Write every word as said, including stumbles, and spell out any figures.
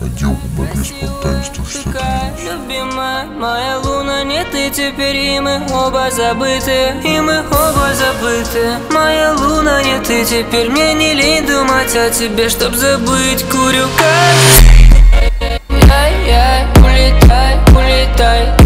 Отдел по борьбе с понтами сто шестьдесят один. Любимая моя луна, нет и теперь, и мы оба забыты, и мы оба забыты. Моя луна, нет и теперь, мне не лень думать о тебе, чтоб забыть. Курю как... Яй-яй, улетай, улетай.